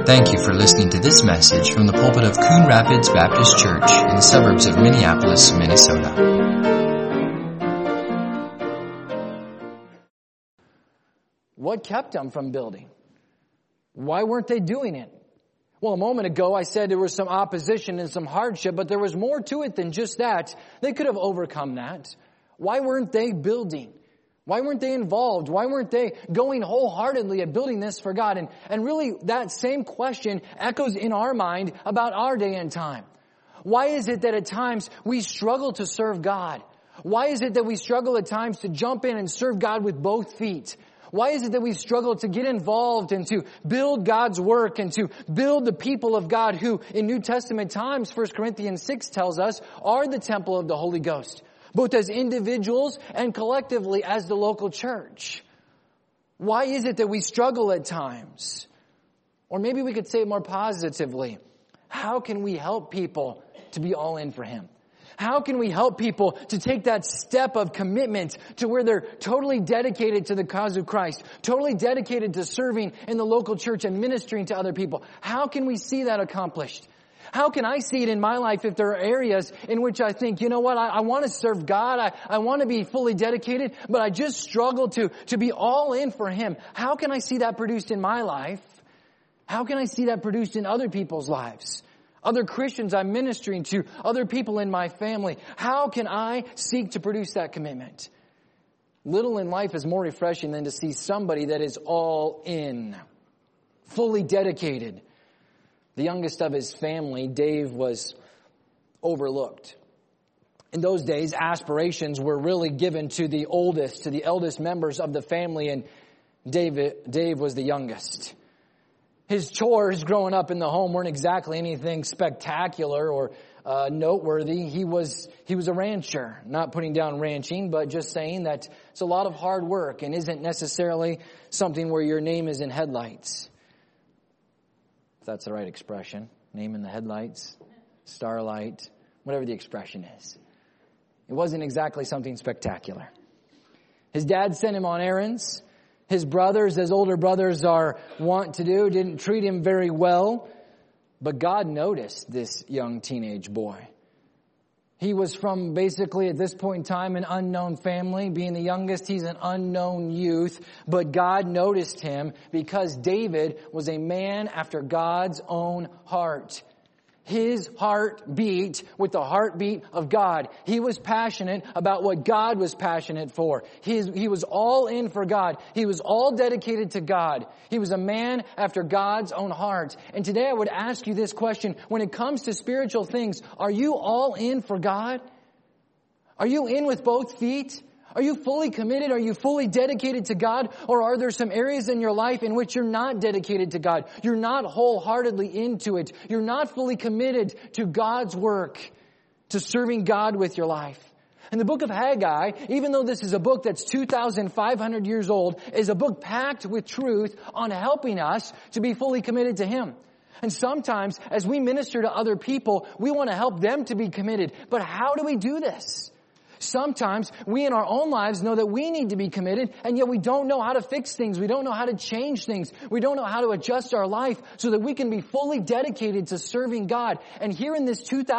Thank you for listening to this message from the pulpit of Coon Rapids Baptist Church in the suburbs of Minneapolis, Minnesota. What kept them from building? Why weren't they doing it? Well, a moment ago I said there was some opposition and some hardship, but there was more to it than just that. They could have overcome that. Why weren't they building? Why weren't they involved? Why weren't they going wholeheartedly at building this for God? And really that same question echoes in our mind about our day and time. Why is it that at times we struggle to serve God? Why is it that we struggle at times to jump in and serve God with both feet? Why is it that we struggle to get involved and to build God's work and to build the people of God who in New Testament times, 1 Corinthians 6 tells us, are the temple of the Holy Ghost, both as individuals and collectively as the local church? Why is it that we struggle at times? Or maybe we could say it more positively. How can we help people to be all in for Him? How can we help people to take that step of commitment to where they're totally dedicated to the cause of Christ, totally dedicated to serving in the local church and ministering to other people? How can we see that accomplished? How can I see it in my life if there are areas in which I think, you know what, I want to serve God, I want to be fully dedicated, but I just struggle to be all in for Him? How can I see that produced in my life? How can I see that produced in other people's lives? Other Christians I'm ministering to, other people in my family. How can I seek to produce that commitment? Little in life is more refreshing than to see somebody that is all in, fully dedicated. The youngest of his family, Dave, was overlooked. In those days, aspirations were really given to the eldest members of the family, and Dave was the youngest. His chores growing up in the home weren't exactly anything spectacular or noteworthy. He was a rancher, not putting down ranching, but just saying that it's a lot of hard work and isn't necessarily something where your name is in headlights. If that's the right expression. Name in the headlights, starlight, whatever the expression is. It wasn't exactly something spectacular. His dad sent him on errands. His brothers, as older brothers are wont to do, didn't treat him very well. But God noticed this young teenage boy. He was from basically at this point in time an unknown family. Being the youngest, he's an unknown youth. But God noticed him because David was a man after God's own heart. His heart beat with the heartbeat of God. He was passionate about what God was passionate for. He was all in for God. He was all dedicated to God. He was a man after God's own heart. And today I would ask you this question. When it comes to spiritual things, are you all in for God? Are you in with both feet? Are you fully committed? Are you fully dedicated to God? Or are there some areas in your life in which you're not dedicated to God? You're not wholeheartedly into it. You're not fully committed to God's work, to serving God with your life. And the book of Haggai, even though this is a book that's 2,500 years old, is a book packed with truth on helping us to be fully committed to Him. And sometimes, as we minister to other people, we want to help them to be committed. But how do we do this? Sometimes we in our own lives know that we need to be committed, and yet we don't know how to fix things. We don't know how to change things. We don't know how to adjust our life so that we can be fully dedicated to serving God. And here in this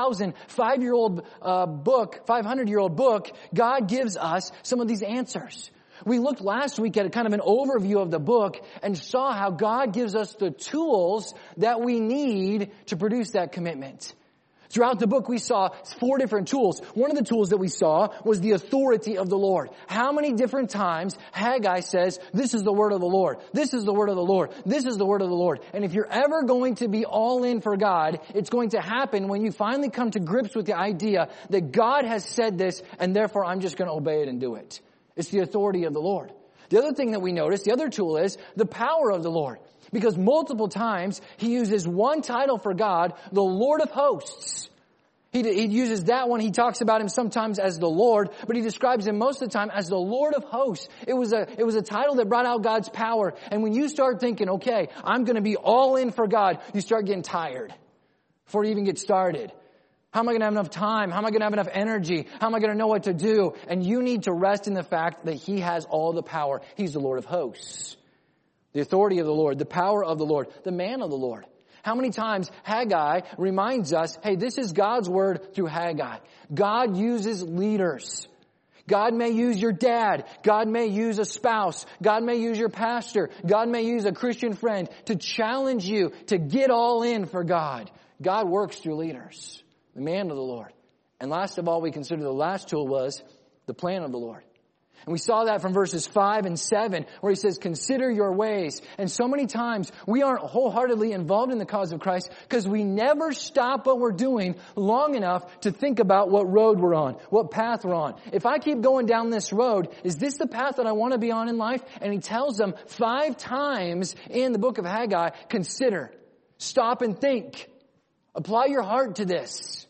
500-year-old book, God gives us some of these answers. We looked last week at kind of an overview of the book and saw how God gives us the tools that we need to produce that commitment. Throughout the book, we saw 4 different tools. One of the tools that we saw was the authority of the Lord. How many different times Haggai says, this is the word of the Lord. This is the word of the Lord. This is the word of the Lord. And if you're ever going to be all in for God, it's going to happen when you finally come to grips with the idea that God has said this, and therefore I'm just going to obey it and do it. It's the authority of the Lord. The other thing that we notice, the other tool is the power of the Lord. Because multiple times He uses one title for God, the Lord of hosts. He uses that one. He talks about Him sometimes as the Lord, but He describes Him most of the time as the Lord of hosts. It was a title that brought out God's power. And when you start thinking, okay, I'm going to be all in for God, you start getting tired before you even get started. How am I going to have enough time? How am I going to have enough energy? How am I going to know what to do? And you need to rest in the fact that He has all the power. He's the Lord of hosts. The authority of the Lord, the power of the Lord, the man of the Lord. How many times Haggai reminds us, hey, this is God's word through Haggai. God uses leaders. God may use your dad. God may use a spouse. God may use your pastor. God may use a Christian friend to challenge you to get all in for God. God works through leaders, the man of the Lord. And last of all, we consider the last tool was the plan of the Lord. And we saw that from verses 5 and 7, where he says, consider your ways. And so many times we aren't wholeheartedly involved in the cause of Christ because we never stop what we're doing long enough to think about what road we're on, what path we're on. If I keep going down this road, is this the path that I want to be on in life? And he tells them 5 times in the book of Haggai, consider, stop and think, apply your heart to this.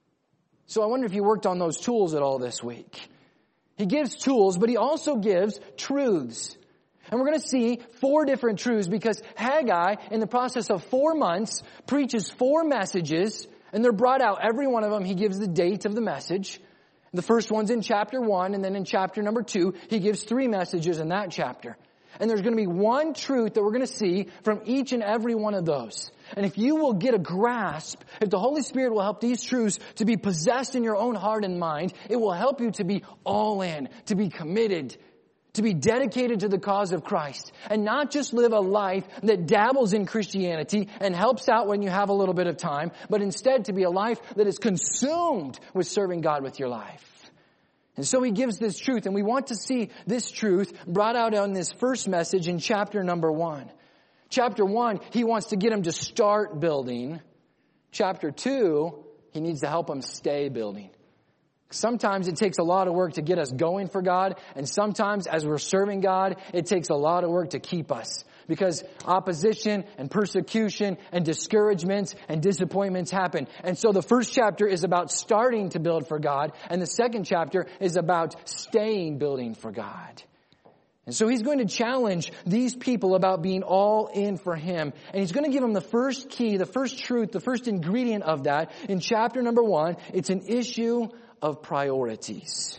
So I wonder if you worked on those tools at all this week. He gives tools, but he also gives truths. And we're going to see 4 different truths because Haggai, in the process of 4 months, preaches 4 messages, and they're brought out. Every one of them, he gives the date of the message. The first one's in chapter 1, and then in chapter number 2, he gives 3 messages in that chapter. And there's going to be one truth that we're going to see from each and every one of those. And if you will get a grasp, if the Holy Spirit will help these truths to be possessed in your own heart and mind, it will help you to be all in, to be committed, to be dedicated to the cause of Christ. And not just live a life that dabbles in Christianity and helps out when you have a little bit of time, but instead to be a life that is consumed with serving God with your life. And so he gives this truth, and we want to see this truth brought out on this first message in chapter number 1. Chapter 1, he wants to get them to start building. Chapter 2, he needs to help them stay building. Sometimes it takes a lot of work to get us going for God, and sometimes as we're serving God, it takes a lot of work to keep us. Because opposition and persecution and discouragements and disappointments happen. And so the first chapter is about starting to build for God, and the second chapter is about staying building for God. And so he's going to challenge these people about being all in for him. And he's going to give them the first key, the first truth, the first ingredient of that. In chapter number 1, it's an issue of priorities.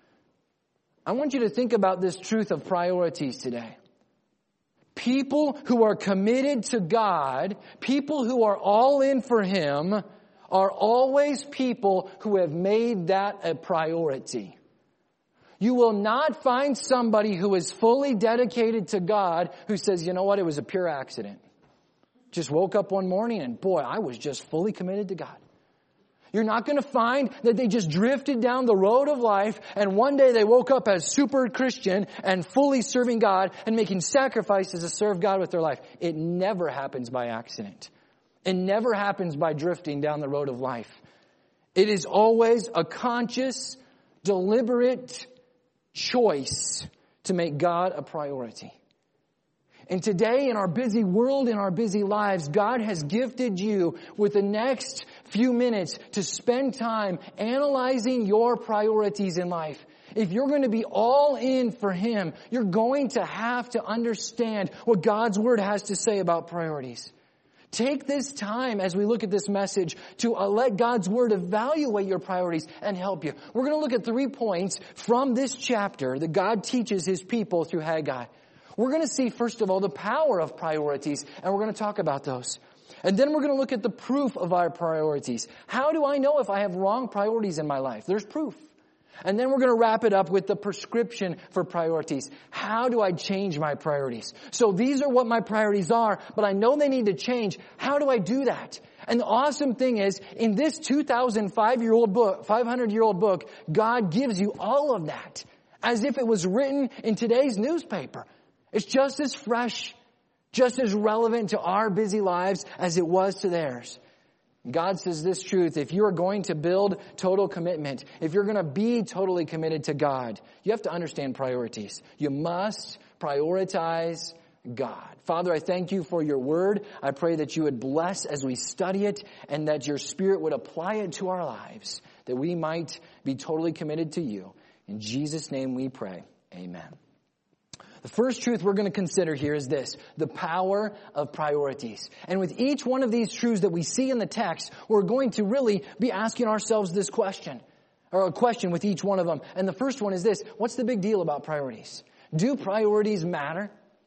I want you to think about this truth of priorities today. People who are committed to God, people who are all in for him, are always people who have made that a priority. You will not find somebody who is fully dedicated to God who says, you know what, it was a pure accident. Just woke up one morning and boy, I was just fully committed to God. You're not going to find that they just drifted down the road of life and one day they woke up as super Christian and fully serving God and making sacrifices to serve God with their life. It never happens by accident. It never happens by drifting down the road of life. It is always a conscious, deliberate choice to make God a priority. And today in our busy world, in our busy lives, God has gifted you with the next few minutes to spend time analyzing your priorities in life. If you're going to be all in for him, you're going to have to understand what God's word has to say about priorities. Take this time as we look at this message to let God's word evaluate your priorities and help you. We're going to look at 3 points from this chapter that God teaches his people through Haggai. We're going to see, first of all, the power of priorities, and we're going to talk about those. And then we're going to look at the proof of our priorities. How do I know if I have wrong priorities in my life? There's proof. And then we're going to wrap it up with the prescription for priorities. How do I change my priorities? So these are what my priorities are, but I know they need to change. How do I do that? And the awesome thing is, in this 500-year-old book, God gives you all of that as if it was written in today's newspaper. It's just as fresh, just as relevant to our busy lives as it was to theirs. God says this truth: if you are going to build total commitment, if you're going to be totally committed to God, you have to understand priorities. You must prioritize God. Father, I thank you for your word. I pray that you would bless as we study it and that your Spirit would apply it to our lives, that we might be totally committed to you. In Jesus' name we pray. Amen. The first truth we're going to consider here is this: the power of priorities. And with each one of these truths that we see in the text, we're going to really be asking ourselves this question, or a question with each one of them. And the first one is this: what's the big deal about priorities? Do priorities matter?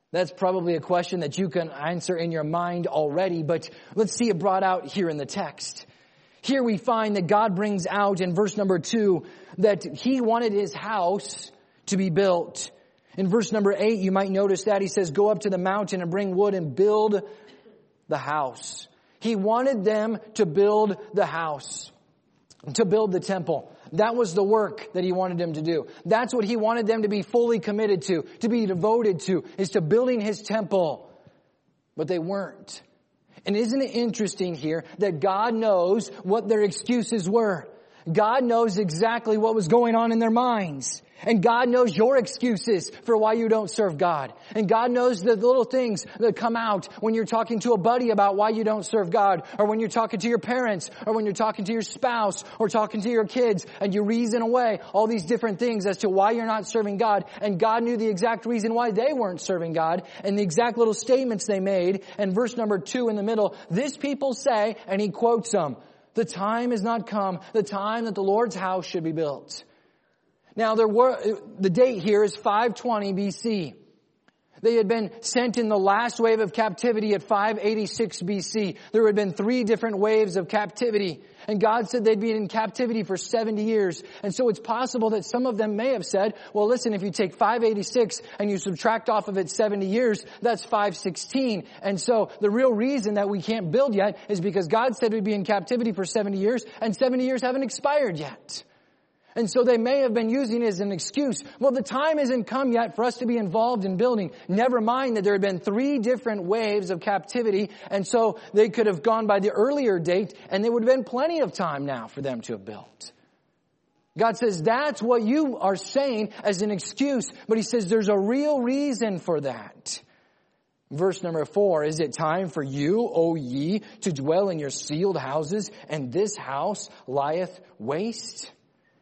That's probably a question that you can answer in your mind already, but let's see it brought out here in the text. Here we find that God brings out in verse number 2 that He wanted His house to be built. In verse number 8, you might notice that He says, go up to the mountain and bring wood and build the house. He wanted them to build the house, to build the temple. That was the work that He wanted them to do. That's what He wanted them to be fully committed to be devoted to, is to building His temple. But they weren't. And isn't it interesting here that God knows what their excuses were? God knows exactly what was going on in their minds. And God knows your excuses for why you don't serve God. And God knows the little things that come out when you're talking to a buddy about why you don't serve God, or when you're talking to your parents, or when you're talking to your spouse, or talking to your kids, and you reason away all these different things as to why you're not serving God. And God knew the exact reason why they weren't serving God, and the exact little statements they made. And verse number 2 in the middle, this people say, and He quotes them, the time has not come, the time that the Lord's house should be built. Now, the date here is 520 BC. They had been sent in the last wave of captivity at 586 BC. There had been 3 different waves of captivity. And God said they'd be in captivity for 70 years. And so it's possible that some of them may have said, well, listen, if you take 586 and you subtract off of it 70 years, that's 516. And so the real reason that we can't build yet is because God said we'd be in captivity for 70 years, and 70 years haven't expired yet. And so they may have been using it as an excuse. Well, the time hasn't come yet for us to be involved in building. Never mind that there had been 3 different waves of captivity. And so they could have gone by the earlier date, and there would have been plenty of time now for them to have built. God says that's what you are saying as an excuse. But He says there's a real reason for that. Verse number 4, is it time for you, O ye, to dwell in your sealed houses, and this house lieth waste?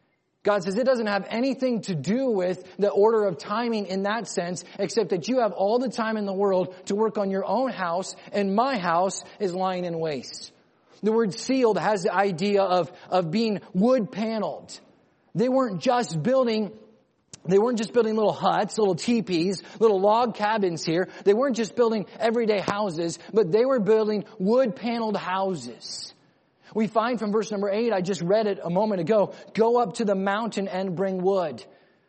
God says it doesn't have anything to do with the order of timing in that sense, except that you have all the time in the world to work on your own house, and my house is lying in waste. The word sealed has the idea of being wood paneled. They weren't just building little huts, little teepees, little log cabins here. They weren't just building everyday houses, but they were building wood paneled houses. We find from verse number 8, I just read it a moment ago, go up to the mountain and bring wood.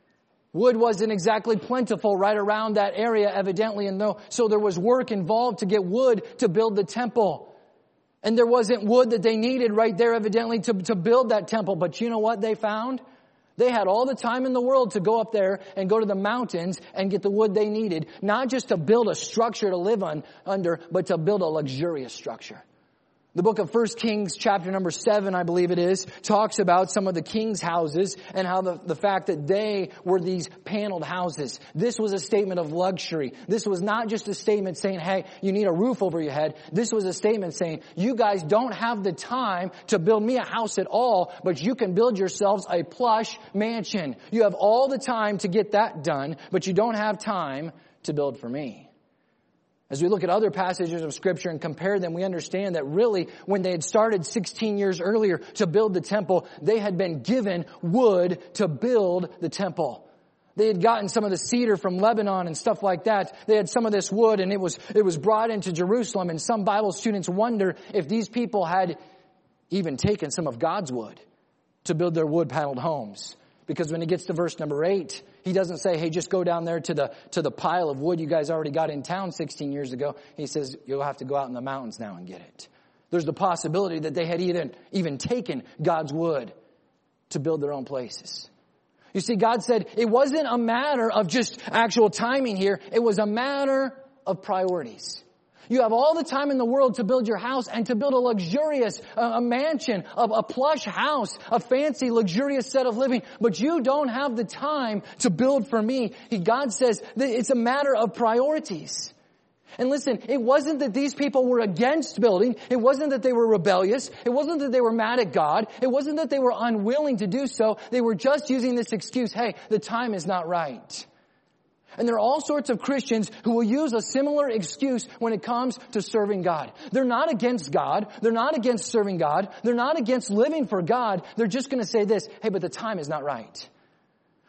Wood wasn't exactly plentiful right around that area, evidently, and so there was work involved to get wood to build the temple. And there wasn't wood that they needed right there, evidently, to build that temple. But you know what they found? They had all the time in the world to go up there and go to the mountains and get the wood they needed, not just to build a structure to live under, but to build a luxurious structure. The book of 1 Kings, chapter number 7, I believe it is, talks about some of the king's houses and how the fact that they were these paneled houses. This was a statement of luxury. This was not just a statement saying, hey, you need a roof over your head. This was a statement saying, you guys don't have the time to build me a house at all, but you can build yourselves a plush mansion. You have all the time to get that done, but you don't have time to build for me. As we look at other passages of Scripture and compare them, we understand that really when they had started 16 years earlier to build the temple, they had been given wood to build the temple. They had gotten some of the cedar from Lebanon and stuff like that. They had some of this wood, and it was brought into Jerusalem. And some Bible students wonder if these people had even taken some of God's wood to build their wood-paneled homes. Because when it gets to verse number 8, He doesn't say, hey, just go down there to the pile of wood you guys already got in town 16 years ago. He says, you'll have to go out in the mountains now and get it. There's the possibility that they had even taken God's wood to build their own places. You see, God said it wasn't a matter of just actual timing here. It was a matter of priorities. You have all the time in the world to build your house and to build a luxurious a mansion, a plush house, a fancy, luxurious set of living. But you don't have the time to build for me. God says that it's a matter of priorities. And listen, it wasn't that these people were against building. It wasn't that they were rebellious. It wasn't that they were mad at God. It wasn't that they were unwilling to do so. They were just using this excuse, hey, the time is not right. And there are all sorts of Christians who will use a similar excuse when it comes to serving God. They're not against God. They're not against serving God. They're not against living for God. They're just going to say this, hey, but the time is not right.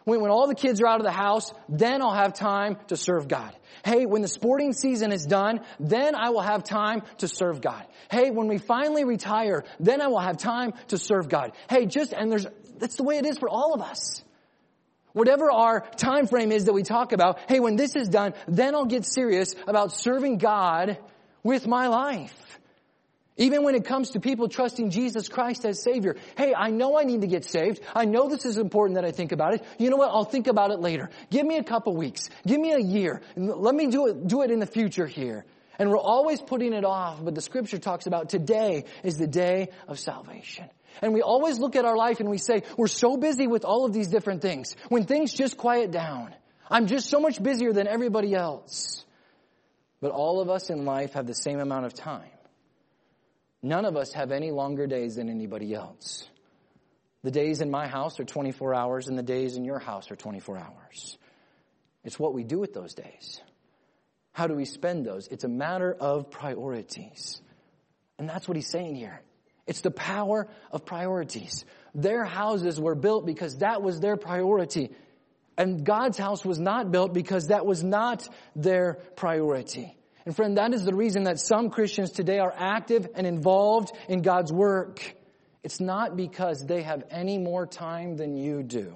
When all the kids are out of the house, then I'll have time to serve God. Hey, when the sporting season is done, then I will have time to serve God. Hey, when we finally retire, then I will have time to serve God. Hey, that's the way it is for all of us. Whatever our time frame is that we talk about, hey, when this is done, then I'll get serious about serving God with my life. Even when it comes to people trusting Jesus Christ as Savior. Hey, I know I need to get saved. I know this is important that I think about it. You know what? I'll think about it later. Give me a couple weeks. Give me a year. Let me do it in the future here. And we're always putting it off, but the Scripture talks about today is the day of salvation. And we always look at our life and we say, we're so busy with all of these different things. When things just quiet down, I'm just so much busier than everybody else. But all of us in life have the same amount of time. None of us have any longer days than anybody else. The days in my house are 24 hours and the days in your house are 24 hours. It's what we do with those days. How do we spend those? It's a matter of priorities. And that's what he's saying here. It's the power of priorities. Their houses were built because that was their priority. And God's house was not built because that was not their priority. And friend, that is the reason that some Christians today are active and involved in God's work. It's not because they have any more time than you do,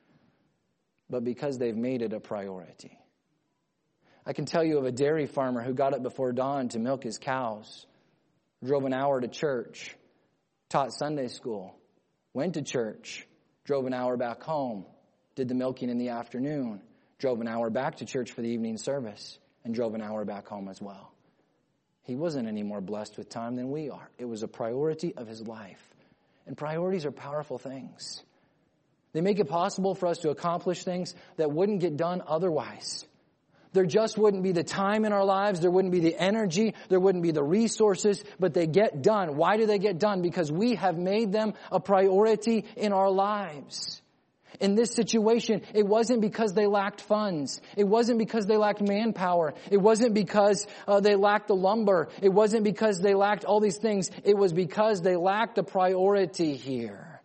but because they've made it a priority. I can tell you of a dairy farmer who got up before dawn to milk his cows, drove an hour to church, taught Sunday school, went to church, drove an hour back home, did the milking in the afternoon, drove an hour back to church for the evening service, and drove an hour back home as well. He wasn't any more blessed with time than we are. It was a priority of his life. And priorities are powerful things. They make it possible for us to accomplish things that wouldn't get done otherwise. There just wouldn't be the time in our lives. There wouldn't be the energy. There wouldn't be the resources. But they get done. Why do they get done? Because we have made them a priority in our lives. In this situation, it wasn't because they lacked funds. It wasn't because they lacked manpower. It wasn't because they lacked the lumber. It wasn't because they lacked all these things. It was because they lacked a priority here.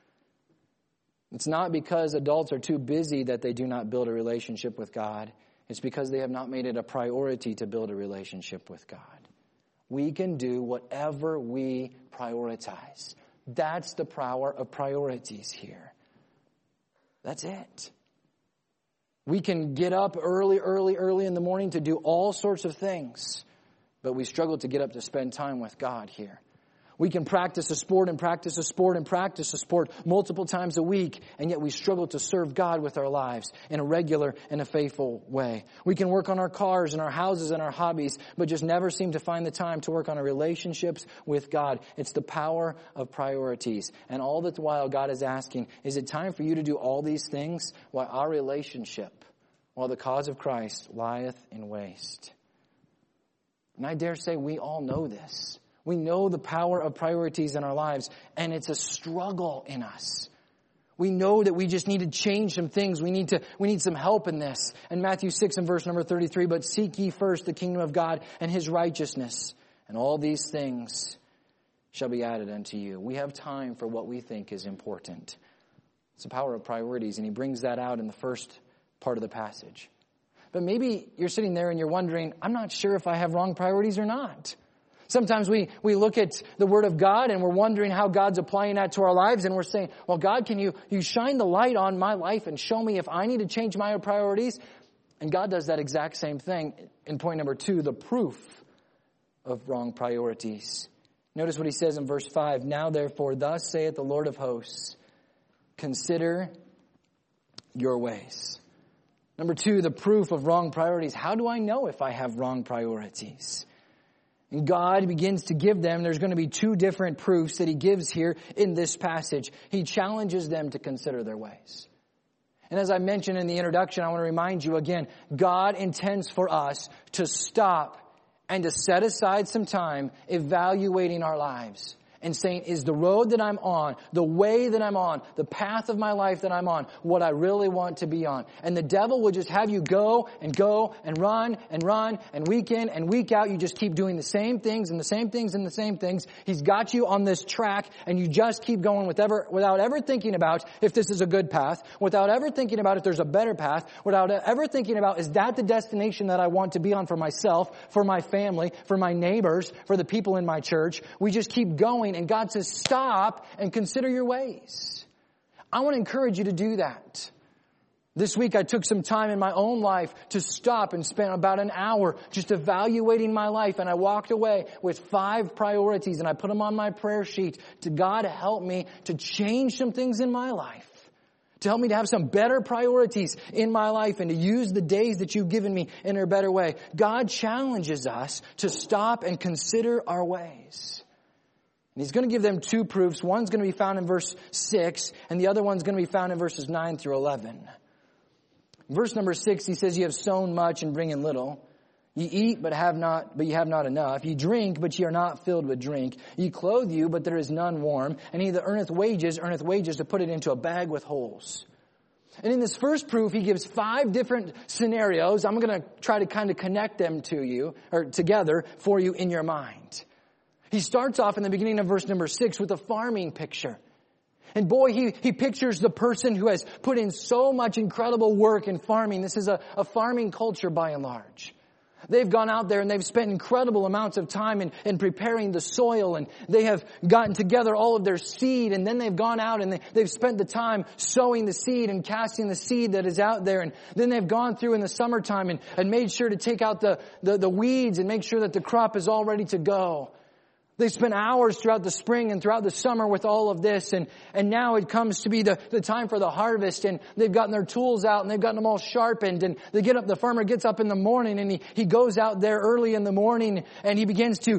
It's not because adults are too busy that they do not build a relationship with God. It's because they have not made it a priority to build a relationship with God. We can do whatever we prioritize. That's the power of priorities here. That's it. We can get up early in the morning to do all sorts of things, but we struggle to get up to spend time with God here. We can practice a sport and practice a sport and practice a sport multiple times a week, and yet we struggle to serve God with our lives in a regular and a faithful way. We can work on our cars and our houses and our hobbies, but just never seem to find the time to work on our relationships with God. It's the power of priorities. And all the while God is asking, is it time for you to do all these things while our relationship, while the cause of Christ lieth in waste? And I dare say we all know this. We know the power of priorities in our lives, and it's a struggle in us. We know that we just need to change some things. We need some help in this. And Matthew 6 and verse number 33, but seek ye first the kingdom of God and his righteousness, and all these things shall be added unto you. We have time for what we think is important. It's the power of priorities, and he brings that out in the first part of the passage. But maybe you're sitting there and you're wondering, I'm not sure if I have wrong priorities or not. Sometimes we look at the Word of God and we're wondering how God's applying that to our lives, and we're saying, well, God, can you shine the light on my life and show me if I need to change my priorities? And God does that exact same thing in point number 2, the proof of wrong priorities. Notice what he says in verse 5, now therefore thus saith the Lord of hosts, consider your ways. Number 2, the proof of wrong priorities. How do I know if I have wrong priorities? And God begins to give them, there's going to be 2 different proofs that he gives here in this passage. He challenges them to consider their ways. And as I mentioned in the introduction, I want to remind you again, God intends for us to stop and to set aside some time evaluating our lives and saying, is the road that I'm on, the way that I'm on, the path of my life that I'm on, what I really want to be on? And the devil will just have you go and run and week in and week out. You just keep doing the same things and the same things and the same things. He's got you on this track and you just keep going without ever thinking about if this is a good path, without ever thinking about if there's a better path, without ever thinking about, is that the destination that I want to be on for myself, for my family, for my neighbors, for the people in my church? We just keep going, and God says, stop and consider your ways. I want to encourage you to do that. This week I took some time in my own life to stop and spend about an hour just evaluating my life, and I walked away with 5 priorities, and I put them on my prayer sheet to God help me to change some things in my life, to help me to have some better priorities in my life and to use the days that you've given me in a better way. God challenges us to stop and consider our ways. And He's going to give them 2 proofs. One's going to be found in verse 6, and the other one's going to be found in verses 9 through 11. Verse number 6, He says, you have sown much and bring in little. You eat, but you have not enough. You drink, but ye are not filled with drink. You clothe you, but there is none warm. And he that earneth wages to put it into a bag with holes. And in this first proof, He gives 5 different scenarios. I'm going to try to kind of connect them to you, or together for you in your mind. He starts off in the beginning of verse number 6 with a farming picture. And boy, he pictures the person who has put in so much incredible work in farming. This is a farming culture by and large. They've gone out there and they've spent incredible amounts of time in preparing the soil, and they have gotten together all of their seed, and then they've gone out and they've spent the time sowing the seed and casting the seed that is out there, and then they've gone through in the summertime and made sure to take out the weeds and make sure that the crop is all ready to go. They spent hours throughout the spring and throughout the summer with all of this, and now it comes to be the time for the harvest, and they've gotten their tools out and they've gotten them all sharpened, and the farmer gets up in the morning and he goes out there early in the morning and he begins to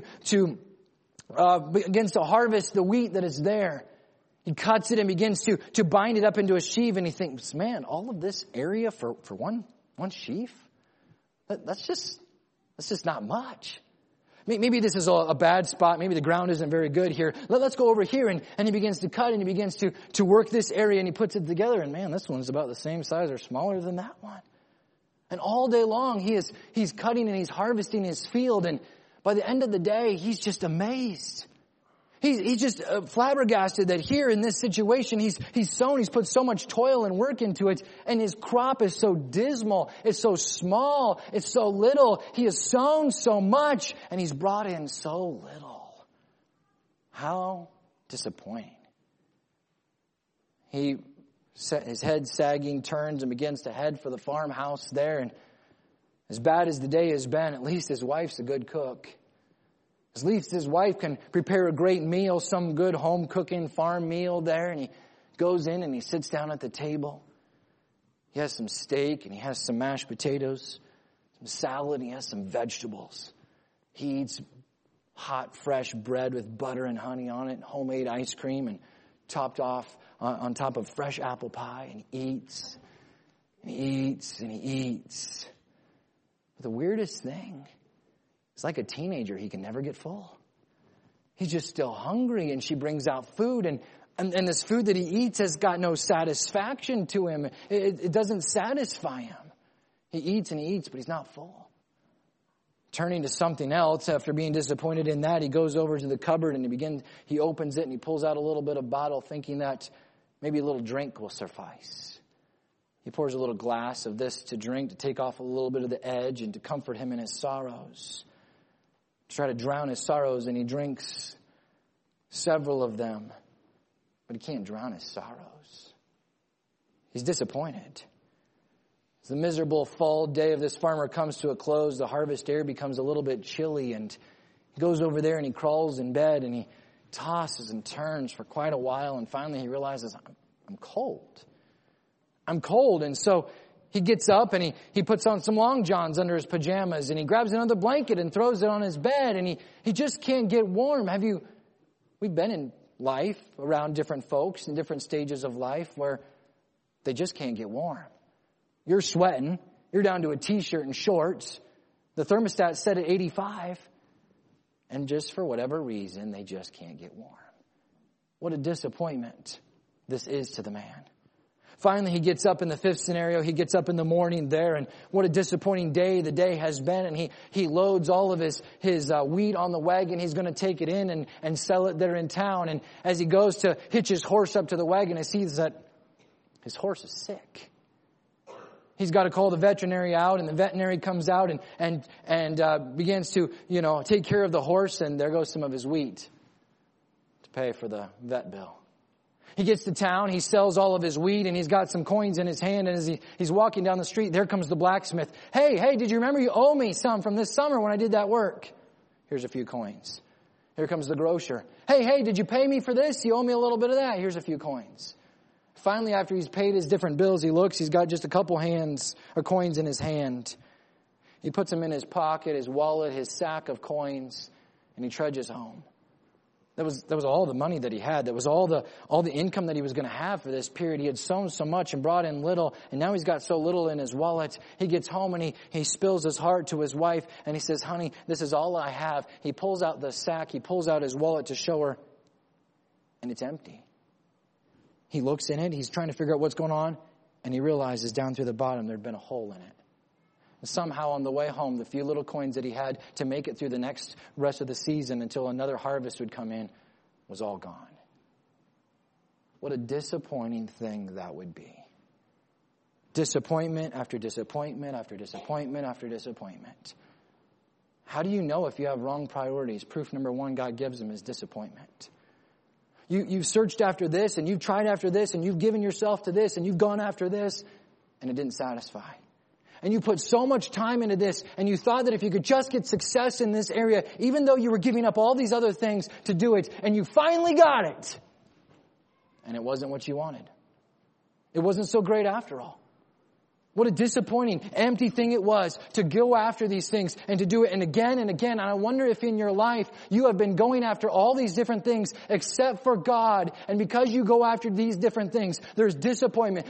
harvest the wheat that is there. He cuts it and begins to bind it up into a sheaf, and he thinks, man, all of this area for one sheaf? That's just not much. Maybe this is a bad spot. Maybe the ground isn't very good here. Let's go over here. And he begins to cut and he begins to work this area and he puts it together. And man, this one's about the same size or smaller than that one. And all day long he's cutting and he's harvesting his field. And by the end of the day, he's just amazed. He's just flabbergasted that here in this situation, he's sown, he's put so much toil and work into it, and his crop is so dismal, it's so small, it's so little. He has sown so much, and he's brought in so little. How disappointing. His head sagging, turns and begins to head for the farmhouse there, and as bad as the day has been, at least his wife's a good cook. At least his wife can prepare a great meal, some good home cooking farm meal there. And he goes in and he sits down at the table. He has some steak and he has some mashed potatoes, some salad, and he has some vegetables. He eats hot, fresh bread with butter and honey on it, homemade ice cream, and topped off on top of fresh apple pie. And he eats and he eats and he eats. But the weirdest thing, it's like a teenager. He can never get full. He's just still hungry, and she brings out food, and this food that he eats has got no satisfaction to him. It doesn't satisfy him. He eats and he eats, but he's not full. Turning to something else, after being disappointed in that, he goes over to the cupboard and he opens it and he pulls out a little bit of bottle, thinking that maybe a little drink will suffice. He pours a little glass of this to drink, to take off a little bit of the edge and to comfort him in his sorrows. To try to drown his sorrows, and he drinks several of them, but he can't drown his sorrows. He's disappointed. As the miserable fall day of this farmer comes to a close, the harvest air becomes a little bit chilly, and he goes over there and he crawls in bed and he tosses and turns for quite a while, and finally he realizes, I'm cold. I'm cold, and so he gets up and he puts on some long johns under his pajamas, and he grabs another blanket and throws it on his bed, and he just can't get warm. We've been in life around different folks in different stages of life where they just can't get warm. You're sweating. You're down to a t-shirt and shorts. The thermostat's set at 85. And just for whatever reason, they just can't get warm. What a disappointment this is to the man. Finally, he gets up in the fifth scenario. He gets up in the morning there, and what a disappointing day the day has been. And he loads all of his wheat on the wagon. He's going to take it in and sell it there in town. And as he goes to hitch his horse up to the wagon, he sees that his horse is sick. He's got to call the veterinary out, and the veterinary comes out and begins to, take care of the horse, and there goes some of his wheat to pay for the vet bill. He gets to town, he sells all of his wheat, and he's got some coins in his hand, and as he's walking down the street, there comes the blacksmith. Hey, did you remember you owe me some from this summer when I did that work? Here's a few coins. Here comes the grocer. Hey, did you pay me for this? You owe me a little bit of that. Here's a few coins. Finally, after he's paid his different bills, he looks, he's got just a couple coins in his hand. He puts them in his pocket, his wallet, his sack of coins, and he trudges home. That was all the money that he had. That was all the income that he was going to have for this period. He had sown so much and brought in little, and now he's got so little in his wallet. He gets home and he spills his heart to his wife, and he says, honey, this is all I have. He pulls out the sack, he pulls out his wallet to show her, and it's empty. He looks in it, he's trying to figure out what's going on, and he realizes down through the bottom there'd been a hole in it. Somehow on the way home, the few little coins that he had to make it through the next rest of the season until another harvest would come in was all gone. What a disappointing thing that would be. Disappointment after disappointment after disappointment after disappointment. How do you know if you have wrong priorities? Proof number one God gives them is disappointment. You've searched after this, and you've tried after this, and you've given yourself to this, and you've gone after this, and it didn't satisfy. And you put so much time into this, and you thought that if you could just get success in this area, even though you were giving up all these other things to do it, and you finally got it, and it wasn't what you wanted. It wasn't so great after all. What a disappointing, empty thing it was to go after these things and to do it and again. And I wonder if in your life you have been going after all these different things except for God. And because you go after these different things, there's disappointment.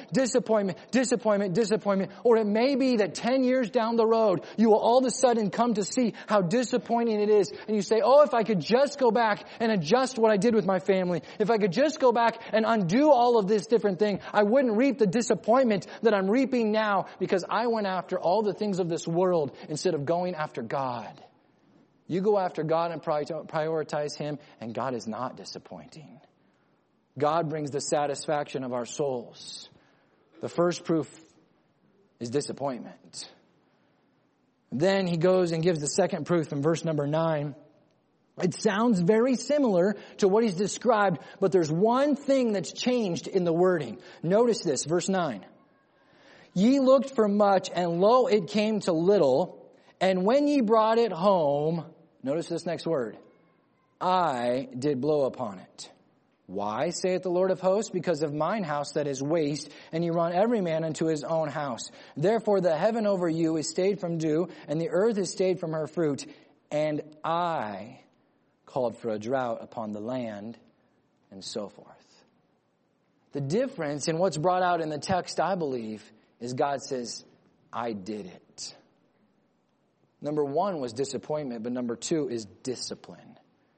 Or it may be that 10 years down the road, you will all of a sudden come to see how disappointing it is. And you say, if I could just go back and adjust what I did with my family. If I could just go back and undo all of this different thing, I wouldn't reap the disappointment that I'm reaping now. Because I went after all the things of this world instead of going after God. You go after God and prioritize Him, and God is not disappointing. God brings the satisfaction of our souls. The first proof is disappointment. Then he goes and gives the second proof in verse number 9. It sounds very similar to what he's described, but there's one thing that's changed in the wording. Notice this, verse 9. Ye looked for much, and lo, it came to little. And when ye brought it home, notice this next word, I did blow upon it. Why, saith the Lord of hosts? Because of mine house that is waste, and ye run every man unto his own house. Therefore the heaven over you is stayed from dew, and the earth is stayed from her fruit. And I called for a drought upon the land, and so forth. The difference in what's brought out in the text, I believe, is God says, I did it. Number one was disappointment, but number two is discipline.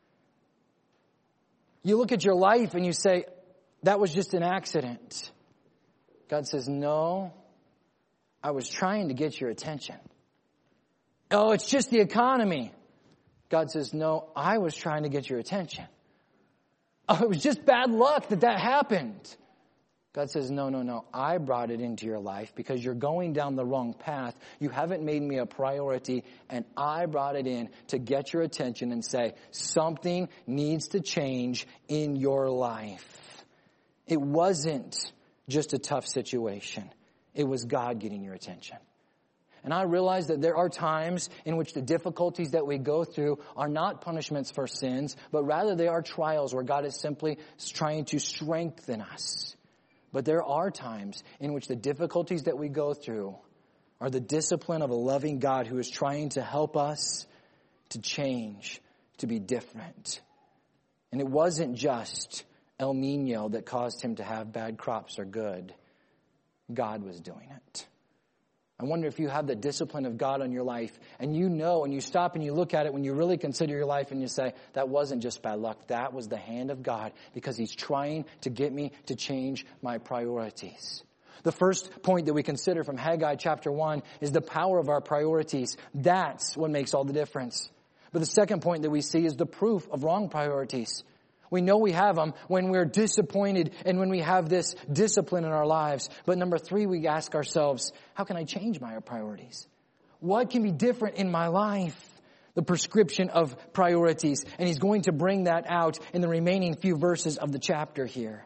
You look at your life and you say, that was just an accident. God says, no, I was trying to get your attention. Oh, it's just the economy. God says, no, I was trying to get your attention. Oh, it was just bad luck that happened. God says, no, I brought it into your life because you're going down the wrong path. You haven't made me a priority, and I brought it in to get your attention and say, something needs to change in your life. It wasn't just a tough situation. It was God getting your attention. And I realize that there are times in which the difficulties that we go through are not punishments for sins, but rather they are trials where God is simply trying to strengthen us. But there are times in which the difficulties that we go through are the discipline of a loving God who is trying to help us to change, to be different. And it wasn't just El Nino that caused him to have bad crops or good. God was doing it. I wonder if you have the discipline of God on your life, and you know, and you stop and you look at it when you really consider your life and you say, that wasn't just by luck, that was the hand of God, because He's trying to get me to change my priorities. The first point that we consider from Haggai chapter 1 is the power of our priorities. That's what makes all the difference. But the second point that we see is the proof of wrong priorities. We know we have them when we're disappointed and when we have this discipline in our lives. But number 3, we ask ourselves, how can I change my priorities? What can be different in my life? The prescription of priorities. And he's going to bring that out in the remaining few verses of the chapter here.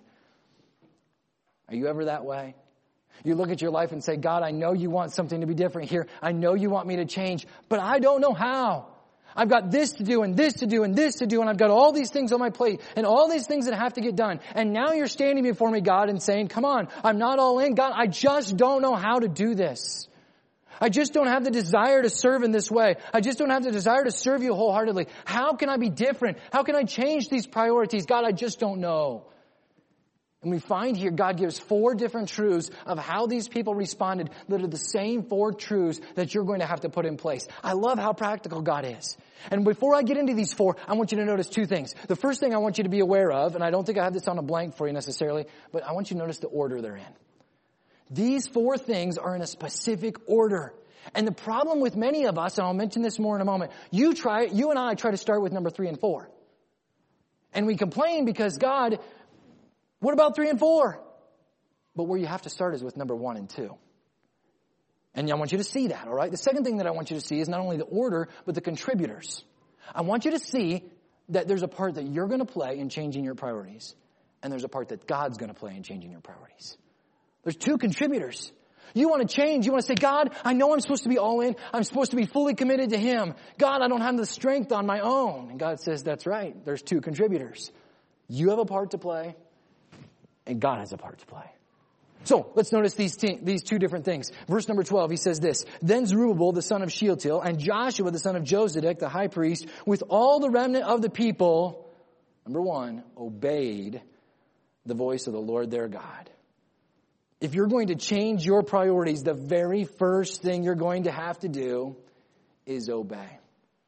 Are you ever that way? You look at your life and say, God, I know you want something to be different here. I know you want me to change, but I don't know how. I've got this to do and this to do and this to do, and I've got all these things on my plate and all these things that have to get done. And now you're standing before me, God, and saying, come on, I'm not all in. God, I just don't know how to do this. I just don't have the desire to serve in this way. I just don't have the desire to serve you wholeheartedly. How can I be different? How can I change these priorities? God, I just don't know. And we find here God gives 4 different truths of how these people responded that are the same 4 truths that you're going to have to put in place. I love how practical God is. And before I get into these 4, I want you to notice 2 things. The first thing I want you to be aware of, and I don't think I have this on a blank for you necessarily, but I want you to notice the order they're in. These 4 things are in a specific order. And the problem with many of us, and I'll mention this more in a moment, you and I try to start with number 3 and 4. And we complain because God, what about 3 and 4? But where you have to start is with number 1 and 2. And I want you to see that, all right? The second thing that I want you to see is not only the order, but the contributors. I want you to see that there's a part that you're going to play in changing your priorities. And there's a part that God's going to play in changing your priorities. There's 2 contributors. You want to change. You want to say, God, I know I'm supposed to be all in. I'm supposed to be fully committed to Him. God, I don't have the strength on my own. And God says, that's right. There's 2 contributors. You have a part to play. And God has a part to play. So, let's notice these 2 different things. Verse number 12, he says this, Then Zerubbabel, the son of Shealtiel, and Joshua, the son of Josedek, the high priest, with all the remnant of the people, number 1, obeyed the voice of the Lord their God. If you're going to change your priorities, the very first thing you're going to have to do is obey.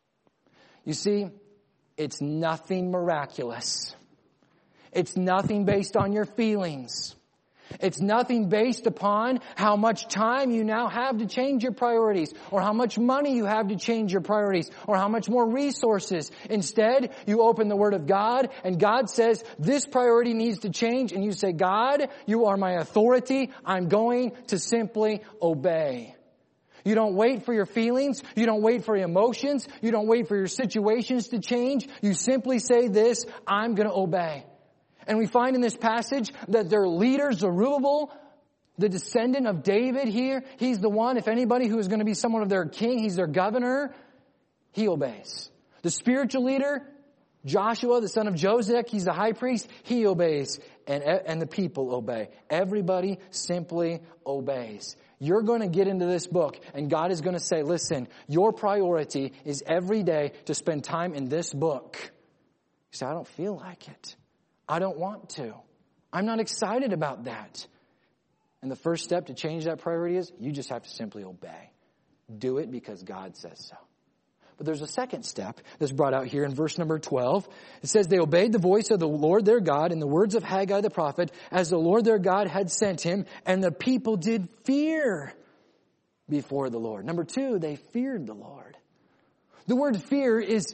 You see, it's nothing miraculous. It's nothing based on your feelings. It's nothing based upon how much time you now have to change your priorities, or how much money you have to change your priorities, or how much more resources. Instead, you open the Word of God, and God says, this priority needs to change, and you say, God, you are my authority. I'm going to simply obey. You don't wait for your feelings. You don't wait for your emotions. You don't wait for your situations to change. You simply say this, I'm going to obey. And we find in this passage that their leader, Zerubbabel, the descendant of David here, he's the one, if anybody who is going to be someone of their king, he's their governor, he obeys. The spiritual leader, Joshua, the son of Josedek, he's the high priest, he obeys. And the people obey. Everybody simply obeys. You're going to get into this book, and God is going to say, listen, your priority is every day to spend time in this book. You say, I don't feel like it. I don't want to. I'm not excited about that. And the first step to change that priority is you just have to simply obey. Do it because God says so. But there's a second step that's brought out here in verse number 12. It says, they obeyed the voice of the Lord their God and the words of Haggai the prophet as the Lord their God had sent him, and the people did fear before the Lord. Number 2, they feared the Lord. The word fear is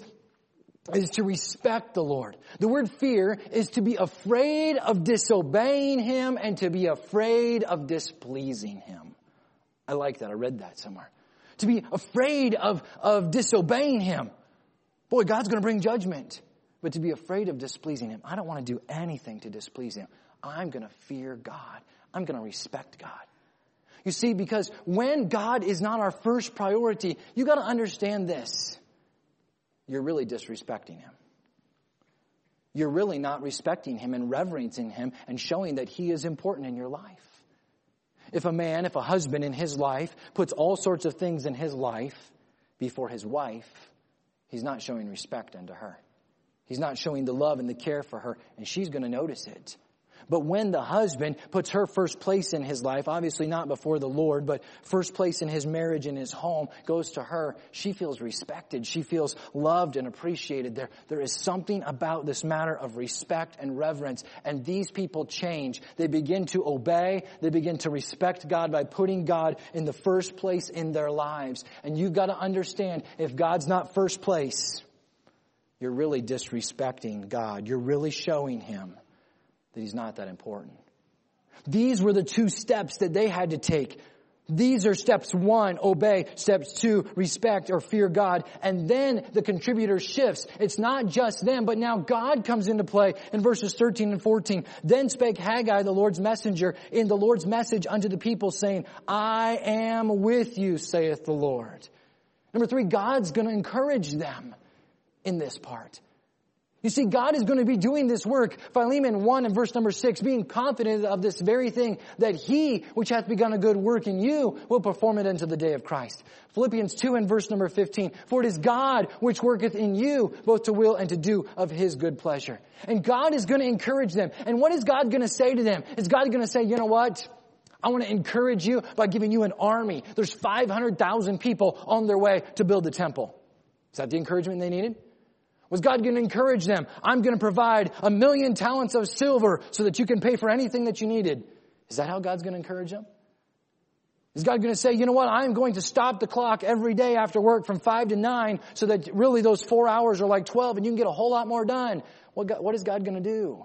to respect the Lord. The word fear is to be afraid of disobeying Him and to be afraid of displeasing Him. I like that. I read that somewhere. To be afraid of disobeying Him. Boy, God's going to bring judgment. But to be afraid of displeasing Him. I don't want to do anything to displease Him. I'm going to fear God. I'm going to respect God. You see, because when God is not our first priority, you got to understand this. You're really disrespecting Him. You're really not respecting Him and reverencing Him and showing that He is important in your life. If a husband in his life puts all sorts of things in his life before his wife, he's not showing respect unto her. He's not showing the love and the care for her, and she's going to notice it. But when the husband puts her first place in his life, obviously not before the Lord, but first place in his marriage and his home goes to her, she feels respected. She feels loved and appreciated. There is something about this matter of respect and reverence. And these people change. They begin to obey. They begin to respect God by putting God in the first place in their lives. And you've got to understand, if God's not first place, you're really disrespecting God. You're really showing him that he's not that important. These were the two steps that they had to take. These are steps 1, obey. Steps 2, respect or fear God. And then the contributor shifts. It's not just them, but now God comes into play in verses 13 and 14. Then spake Haggai, the Lord's messenger, in the Lord's message unto the people, saying, I am with you, saith the Lord. Number 3, God's going to encourage them in this part. You see, God is going to be doing this work. Philemon 1 and verse number 6, being confident of this very thing, that he which hath begun a good work in you will perform it unto the day of Christ. Philippians 2 and verse number 15, for it is God which worketh in you both to will and to do of his good pleasure. And God is going to encourage them. And what is God going to say to them? Is God going to say, you know what? I want to encourage you by giving you an army. There's 500,000 people on their way to build the temple. Is that the encouragement they needed? Was God going to encourage them? I'm going to provide 1,000,000 talents of silver so that you can pay for anything that you needed. Is that how God's going to encourage them? Is God going to say, you know what, I'm going to stop the clock every day after work from 5 to 9 so that really those 4 hours are like 12 and you can get a whole lot more done? What is God going to do?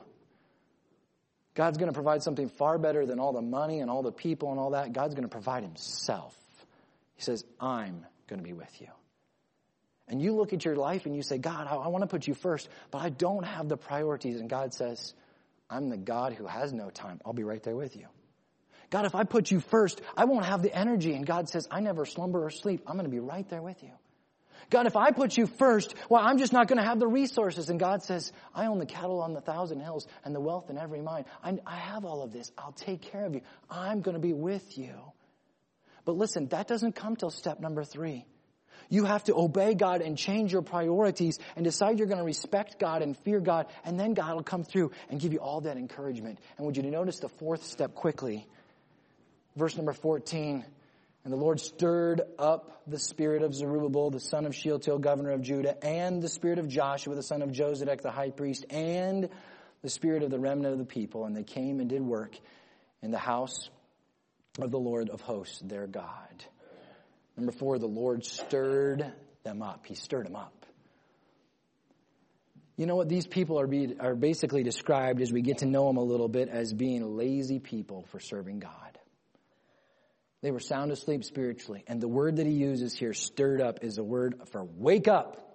God's going to provide something far better than all the money and all the people and all that. God's going to provide himself. He says, I'm going to be with you. And you look at your life and you say, God, I want to put you first, but I don't have the priorities. And God says, I'm the God who has no time. I'll be right there with you. God, if I put you first, I won't have the energy. And God says, I never slumber or sleep. I'm going to be right there with you. God, if I put you first, well, I'm just not going to have the resources. And God says, I own the cattle on the 1,000 hills and the wealth in every mine. I have all of this. I'll take care of you. I'm going to be with you. But listen, that doesn't come till step number 3. You have to obey God and change your priorities and decide you're going to respect God and fear God. And then God will come through and give you all that encouragement. And would you notice the 4th step quickly? Verse number 14. And the Lord stirred up the spirit of Zerubbabel, the son of Shealtiel, governor of Judah, and the spirit of Joshua, the son of Josedek, the high priest, and the spirit of the remnant of the people. And they came and did work in the house of the Lord of hosts, their God. Number 4, the Lord stirred them up. He stirred them up. You know what? These people are basically described, as we get to know them a little bit, as being lazy people for serving God. They were sound asleep spiritually. And the word that he uses here, stirred up, is a word for wake up.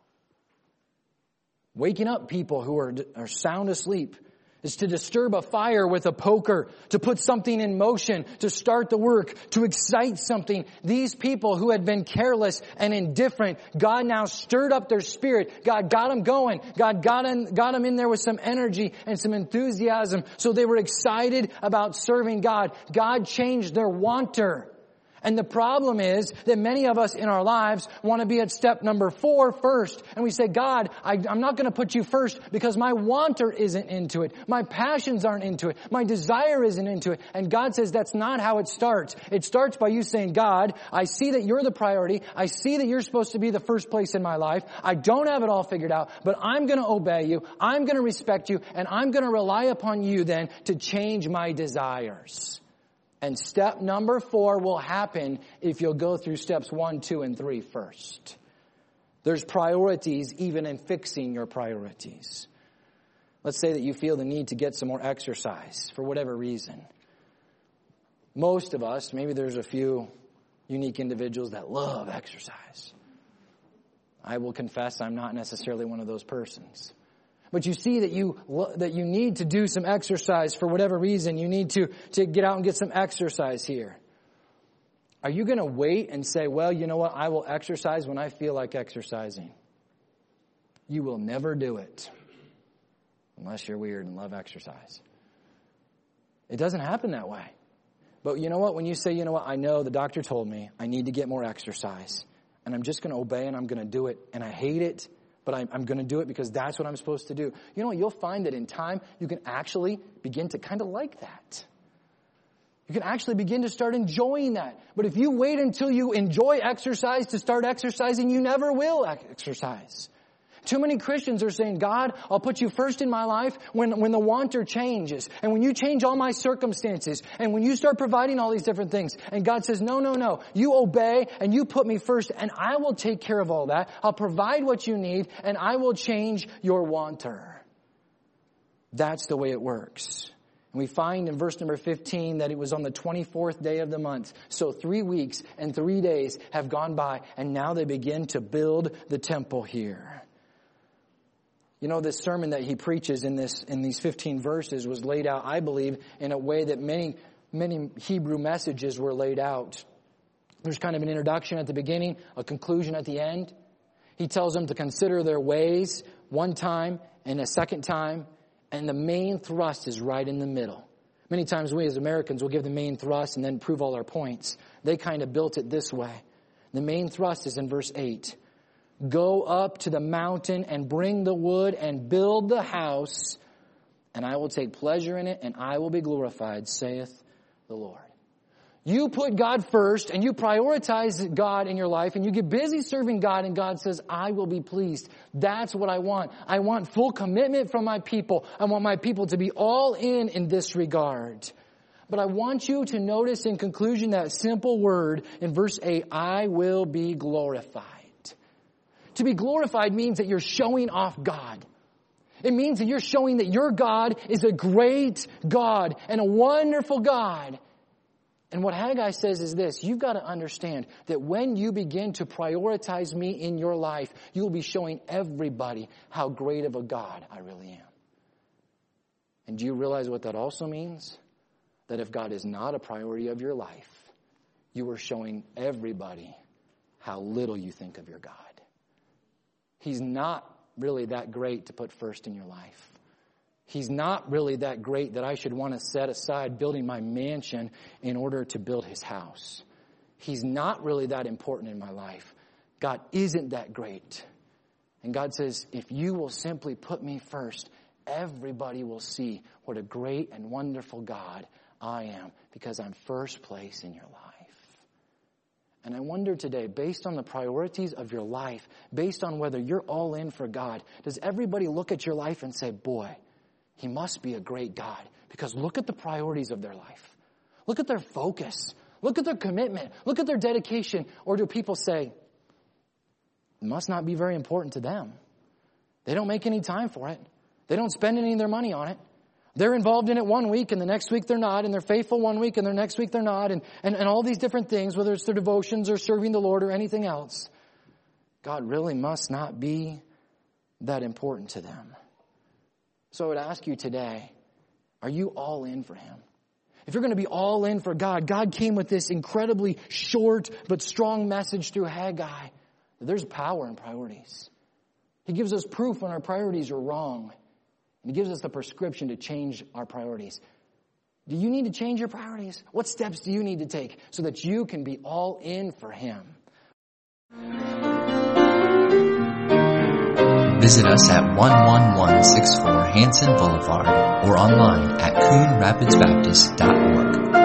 Waking up people who are sound asleep is to disturb a fire with a poker, to put something in motion, to start the work, to excite something. These people who had been careless and indifferent, God now stirred up their spirit. God got them going. God got them in there with some energy and some enthusiasm. So they were excited about serving God. God changed their wanter. And the problem is that many of us in our lives want to be at step number 4 first. And we say, God, I'm not going to put you first because my wanter isn't into it. My passions aren't into it. My desire isn't into it. And God says that's not how it starts. It starts by you saying, God, I see that you're the priority. I see that you're supposed to be the first place in my life. I don't have it all figured out, but I'm going to obey you. I'm going to respect you. And I'm going to rely upon you then to change my desires. And step number 4 will happen if you'll go through steps 1, 2, and 3 first. There's priorities even in fixing your priorities. Let's say that you feel the need to get some more exercise for whatever reason. Most of us, maybe there's a few unique individuals that love exercise. I will confess I'm not necessarily one of those persons. But you see that you need to do some exercise for whatever reason. You need to get out and get some exercise here. Are you going to wait and say, well, you know what, I will exercise when I feel like exercising? You will never do it unless you're weird and love exercise. It doesn't happen that way. But you know what, when you say, you know what, I know the doctor told me I need to get more exercise, and I'm just going to obey and I'm going to do it, and I hate it, but I'm going to do it because that's what I'm supposed to do. You know what? You'll find that in time, you can actually begin to kind of like that. You can actually begin to start enjoying that. But if you wait until you enjoy exercise to start exercising, you never will exercise. Too many Christians are saying, God, I'll put you first in my life when the wanter changes. And when you change all my circumstances. And when you start providing all these different things. And God says, no. You obey and you put me first and I will take care of all that. I'll provide what you need and I will change your wanter. That's the way it works. And we find in verse number 15 that it was on the 24th day of the month. So 3 weeks and 3 days have gone by and now they begin to build the temple here. You know, this sermon that he preaches in these 15 verses was laid out, I believe, in a way that many Hebrew messages were laid out. There's kind of an introduction at the beginning, a conclusion at the end. He tells them to consider their ways one time and a second time, and the main thrust is right in the middle. Many times we as Americans will give the main thrust and then prove all our points. They kind of built it this way. The main thrust is in verse 8. Go up to the mountain and bring the wood and build the house, and I will take pleasure in it, and I will be glorified, saith the Lord. You put God first, and you prioritize God in your life, and you get busy serving God, and God says, I will be pleased. That's what I want. I want full commitment from my people. I want my people to be all in this regard. But I want you to notice in conclusion that simple word in verse 8, I will be glorified. To be glorified means that you're showing off God. It means that you're showing that your God is a great God and a wonderful God. And what Haggai says is this, you've got to understand that when you begin to prioritize me in your life, you'll be showing everybody how great of a God I really am. And do you realize what that also means? That if God is not a priority of your life, you are showing everybody how little you think of your God. He's not really that great to put first in your life. He's not really that great that I should want to set aside building my mansion in order to build his house. He's not really that important in my life. God isn't that great. And God says, if you will simply put me first, everybody will see what a great and wonderful God I am because I'm first place in your life. And I wonder today, based on the priorities of your life, based on whether you're all in for God, does everybody look at your life and say, boy, he must be a great God? Because look at the priorities of their life. Look at their focus. Look at their commitment. Look at their dedication. Or do people say, it must not be very important to them? They don't make any time for it. They don't spend any of their money on it. They're involved in it 1 week and the next week they're not, and they're faithful 1 week and the next week they're not, and all these different things, whether it's their devotions or serving the Lord or anything else. God really must not be that important to them. So I would ask you today, are you all in for him? If you're going to be all in for God, God came with this incredibly short but strong message through Haggai. There's power in priorities. He gives us proof when our priorities are wrong. And he gives us the prescription to change our priorities. Do you need to change your priorities? What steps do you need to take so that you can be all in for him? Visit us at 11164 Hanson Boulevard or online at CoonRapidsBaptist.org.